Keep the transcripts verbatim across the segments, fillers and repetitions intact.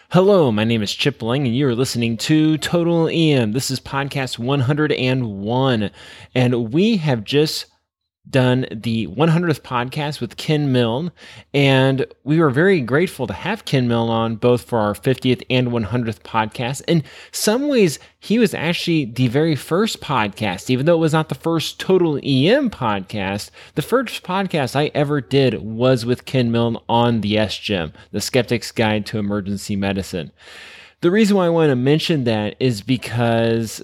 Hello, my name is Chip Lang, and you are listening to Total E M. This is podcast one hundred one, and we have just done the one hundredth podcast with Ken Milne, and we were very grateful to have Ken Milne on both for our fiftieth and one hundredth podcast. In some ways, he was actually the very first podcast, even though it was not the first Total E M podcast. The first podcast I ever did was with Ken Milne on the S G E M, the Skeptic's Guide to Emergency Medicine. The reason why I want to mention that is because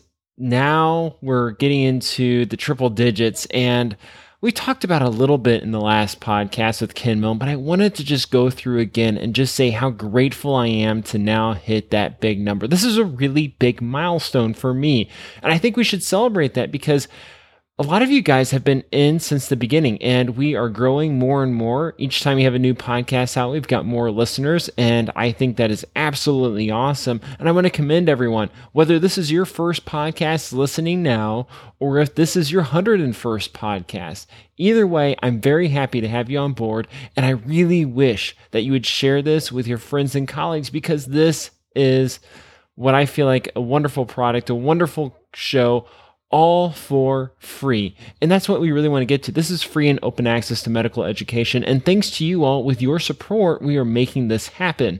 now we're getting into the triple digits, and we talked about a little bit in the last podcast with Ken Milne, but I wanted to just go through again and just say how grateful I am to now hit that big number. This is a really big milestone for me, and I think we should celebrate that because a lot of you guys have been in since the beginning, and we are growing more and more. Each time we have a new podcast out, we've got more listeners, and I think that is absolutely awesome. And I want to commend everyone, whether this is your first podcast listening now, or if this is your one hundred first podcast. Either way, I'm very happy to have you on board, and I really wish that you would share this with your friends and colleagues, because this is what I feel like a wonderful product, a wonderful show, all for free. And that's what we really want to get to. This is free and open access to medical education. And thanks to you all, with your support, we are making this happen.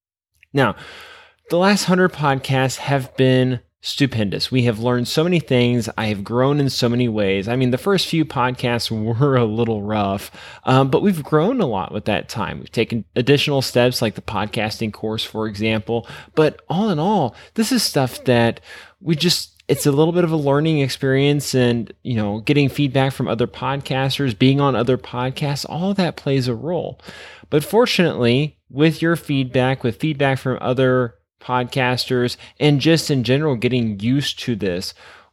Now, the last one hundred podcasts have been stupendous. We have learned so many things. I have grown in so many ways. I mean, the first few podcasts were a little rough, um, but we've grown a lot with that time. We've taken additional steps like the podcasting course, for example. But all in all, this is stuff that we just it's a little bit of a learning experience, and, you know, getting feedback from other podcasters, being on other podcasts, all of that plays a role. But fortunately, with your feedback, with feedback from other podcasters, and just in general getting used to this,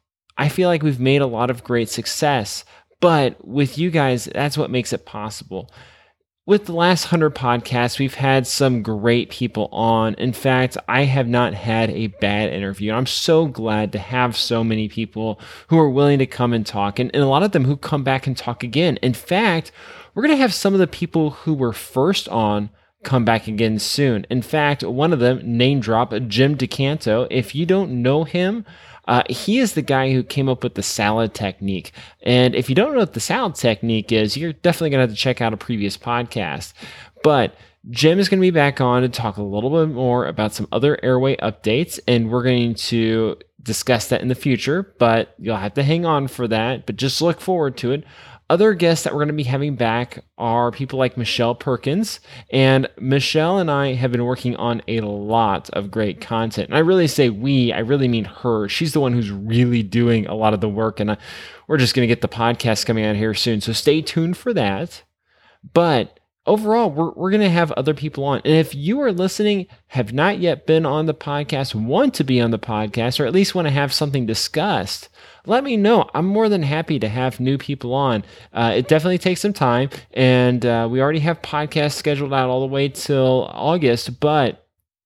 I feel like we've made a lot of great success. But with you guys, that's what makes it possible. With the last one hundred podcasts, we've had some great people on. In fact, I have not had a bad interview. I'm so glad to have so many people who are willing to come and talk, and, and a lot of them who come back and talk again. In fact, we're going to have some of the people who were first on come back again soon. In fact, one of them, name drop, Jim DeCanto. If you don't know him, Uh, he is the guy who came up with the salad technique. And if you don't know what the salad technique is, you're definitely going to have to check out a previous podcast. But Jim is going to be back on to talk a little bit more about some other airway updates, and we're going to discuss that in the future, but you'll have to hang on for that, but just look forward to it. Other guests that we're going to be having back are people like Michelle Perkins, and Michelle and I have been working on a lot of great content. And I really say we, I really mean her. She's the one who's really doing a lot of the work, and I, we're just going to get the podcast coming out here soon. So stay tuned for that. But overall, we're we're going to have other people on. And if you are listening, have not yet been on the podcast, want to be on the podcast, or at least want to have something discussed, let me know. I'm more than happy to have new people on. Uh, it definitely takes some time, and uh, we already have podcasts scheduled out all the way till August, but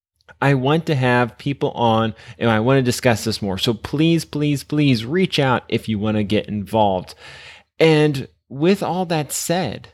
I want to have people on, and I want to discuss this more. So please, please, please reach out if you want to get involved. And with all that said,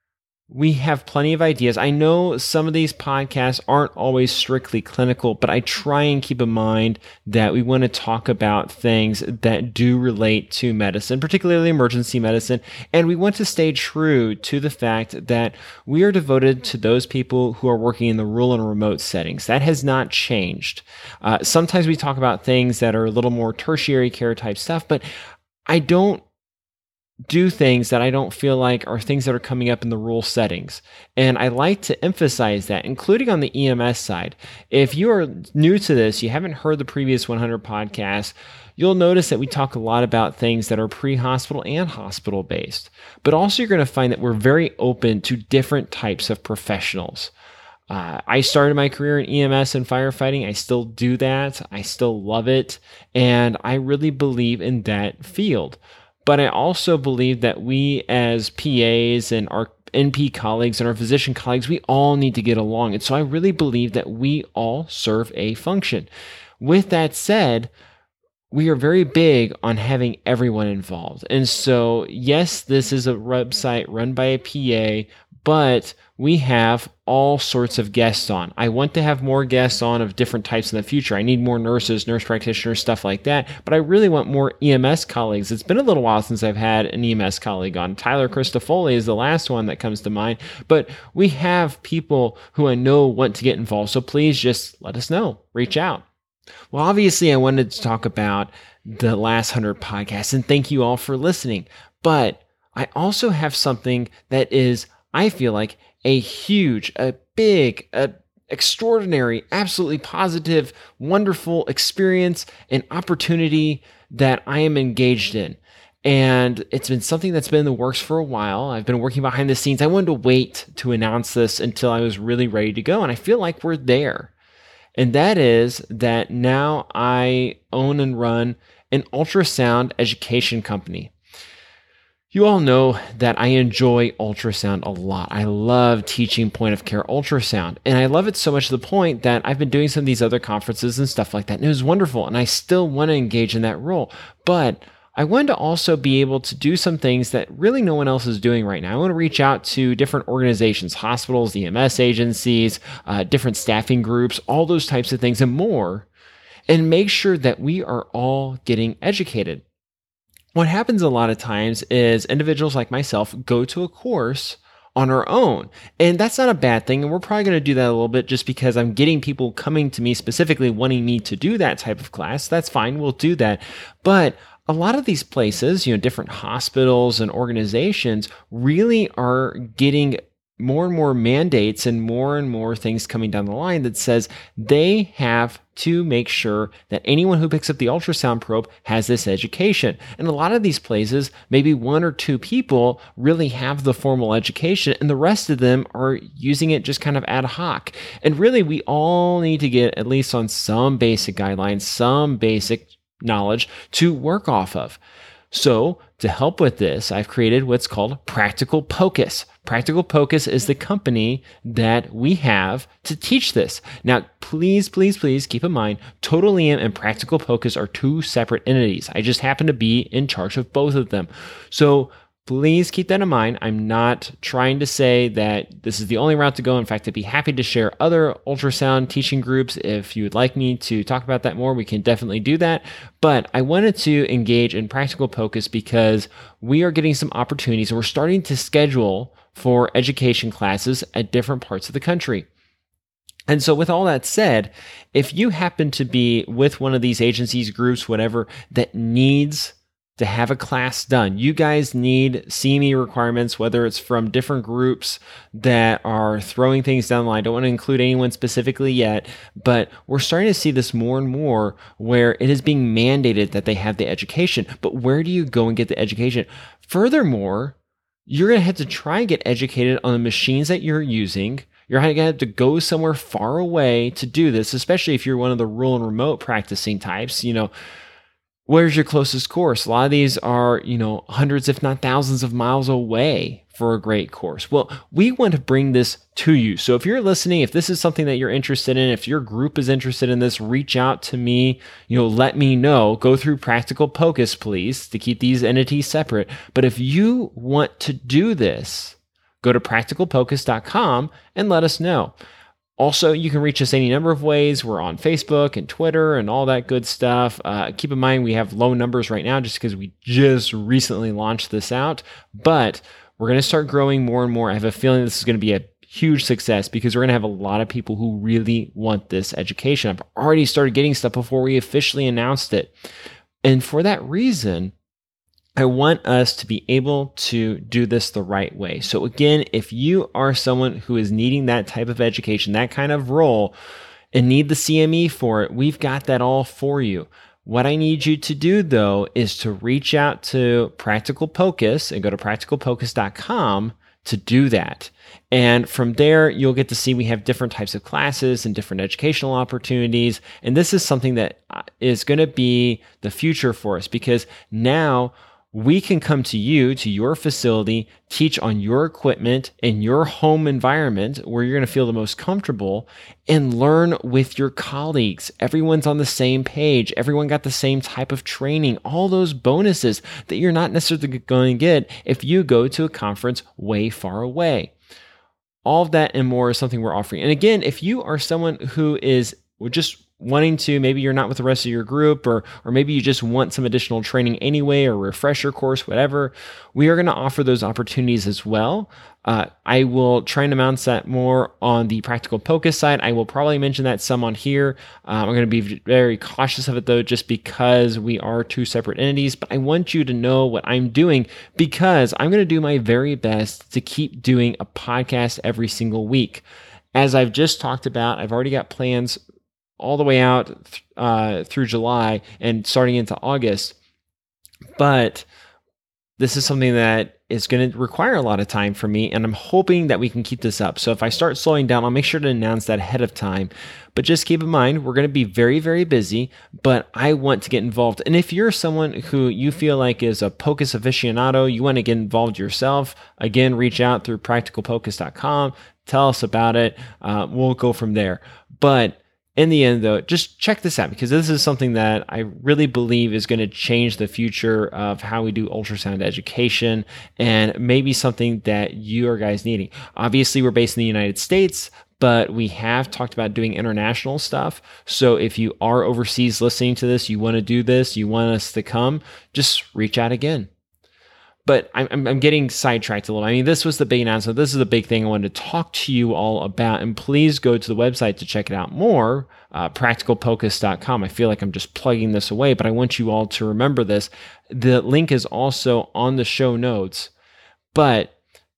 we have plenty of ideas. I know some of these podcasts aren't always strictly clinical, but I try and keep in mind that we want to talk about things that do relate to medicine, particularly emergency medicine. And we want to stay true to the fact that we are devoted to those people who are working in the rural and remote settings. That has not changed. Uh, sometimes we talk about things that are a little more tertiary care type stuff, but I don't do things that I don't feel like are things that are coming up in the rural settings. And I like to emphasize that, including on the E M S side. If you are new to this, you haven't heard the previous one hundred podcasts, you'll notice that we talk a lot about things that are pre-hospital and hospital-based. But also you're going to find that we're very open to different types of professionals. Uh, I started my career in E M S and firefighting. I still do that. I still love it. And I really believe in that field. But I also believe that we as P As and our N P colleagues and our physician colleagues, we all need to get along. And so I really believe that we all serve a function. With that said, we are very big on having everyone involved. And so, yes, this is a website run by a P A, but we have all sorts of guests on. I want to have more guests on of different types in the future. I need more nurses, nurse practitioners, stuff like that. But I really want more E M S colleagues. It's been a little while since I've had an E M S colleague on. Tyler Christofoli is the last one that comes to mind. But we have people who I know want to get involved. So please just let us know. Reach out. Well, obviously, I wanted to talk about the last one hundred podcasts, and thank you all for listening. But I also have something that is, I feel like, a huge, a big, a extraordinary, absolutely positive, wonderful experience and opportunity that I am engaged in. And it's been something that's been in the works for a while. I've been working behind the scenes. I wanted to wait to announce this until I was really ready to go. And I feel like we're there. And that is that now I own and run an ultrasound education company. You all know that I enjoy ultrasound a lot. I love teaching point of care ultrasound. And I love it so much to the point that I've been doing some of these other conferences and stuff like that. And it was wonderful. And I still want to engage in that role. But I wanted to also be able to do some things that really no one else is doing right now. I want to reach out to different organizations, hospitals, E M S agencies, uh, different staffing groups, all those types of things and more, and make sure that we are all getting educated. What happens a lot of times is individuals like myself go to a course on our own. And that's not a bad thing. And we're probably going to do that a little bit just because I'm getting people coming to me specifically wanting me to do that type of class. That's fine. We'll do that. But a lot of these places, you know, different hospitals and organizations really are getting more and more mandates and more and more things coming down the line that says they have to make sure that anyone who picks up the ultrasound probe has this education. And a lot of these places, maybe one or two people really have the formal education and the rest of them are using it just kind of ad hoc. And really, we all need to get at least on some basic guidelines, some basic knowledge to work off of. So to help with this, I've created what's called Practical Pocus. Practical Pocus is the company that we have to teach this. Now, please, please, please keep in mind, Total E M and Practical Pocus are two separate entities. I just happen to be in charge of both of them. So please keep that in mind. I'm not trying to say that this is the only route to go. In fact, I'd be happy to share other ultrasound teaching groups. If you would like me to talk about that more, we can definitely do that. But I wanted to engage in Practical Pocus because we are getting some opportunities and we're starting to schedule for education classes at different parts of the country. And so with all that said, if you happen to be with one of these agencies, groups, whatever, that needs to have a class done. You guys need C M E requirements, whether it's from different groups that are throwing things down the line. I don't want to include anyone specifically yet, but we're starting to see this more and more where it is being mandated that they have the education. But where do you go and get the education? Furthermore, you're going to have to try and get educated on the machines that you're using. You're going to have to go somewhere far away to do this, especially if you're one of the rural and remote practicing types. You know, where's your closest course? A lot of these are, you know, hundreds, if not thousands of miles away for a great course. Well, we want to bring this to you. So if you're listening, if this is something that you're interested in, if your group is interested in this, reach out to me, you know, let me know. Go through Practical Pocus, please, to keep these entities separate. But if you want to do this, go to practical pocus dot com and let us know. Also, you can reach us any number of ways. We're on Facebook and Twitter and all that good stuff. Uh, keep in mind, we have low numbers right now just because we just recently launched this out. But we're going to start growing more and more. I have a feeling this is going to be a huge success because we're going to have a lot of people who really want this education. I've already started getting stuff before we officially announced it. And for that reason, I want us to be able to do this the right way. So again, if you are someone who is needing that type of education, that kind of role, and need the C M E for it, we've got that all for you. What I need you to do, though, is to reach out to Practical Pocus and go to practical pocus dot com to do that. And from there, you'll get to see we have different types of classes and different educational opportunities. And this is something that is going to be the future for us because now we can come to you, to your facility, teach on your equipment in your home environment where you're going to feel the most comfortable and learn with your colleagues. Everyone's on the same page. Everyone got the same type of training, all those bonuses that you're not necessarily going to get if you go to a conference way far away. all of that and more is something we're offering. And again, if you are someone who is just wanting to, maybe you're not with the rest of your group, or or maybe you just want some additional training anyway, or refresher course, whatever, we are going to offer those opportunities as well. Uh, I will try and announce that more on the Practical POCUS side. I will probably mention that some on here. Um, I'm going to be very cautious of it though, just because we are two separate entities, but I want you to know what I'm doing, because I'm going to do my very best to keep doing a podcast every single week. As I've just talked about, I've already got plans all the way out uh, through July and starting into August. But this is something that is going to require a lot of time for me, and I'm hoping that we can keep this up. So if I start slowing down, I'll make sure to announce that ahead of time. But just keep in mind, we're going to be very, very busy, but I want to get involved. And if you're someone who you feel like is a POCUS aficionado, you want to get involved yourself, again, reach out through practical pocus dot com, tell us about it. Uh, we'll go from there. But in the end, though, just check this out, because this is something that I really believe is going to change the future of how we do ultrasound education, and maybe something that you are guys needing. Obviously, we're based in the United States, but we have talked about doing international stuff. So if you are overseas listening to this, you want to do this, you want us to come, just reach out again. But I'm, I'm getting sidetracked a little. I mean, this was the big announcement. This is the big thing I wanted to talk to you all about. And please go to the website to check it out more, uh, practical pocus dot com. I feel like I'm just plugging this away, but I want you all to remember this. The link is also on the show notes. But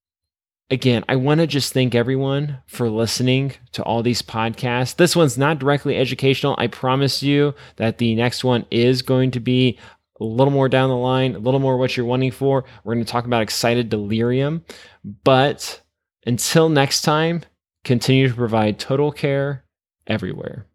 again, I want to just thank everyone for listening to all these podcasts. This one's not directly educational. I promise you that the next one is going to be a little more down the line, a little more what you're wanting for. We're going to talk about excited delirium. But until next time, continue to provide total care everywhere.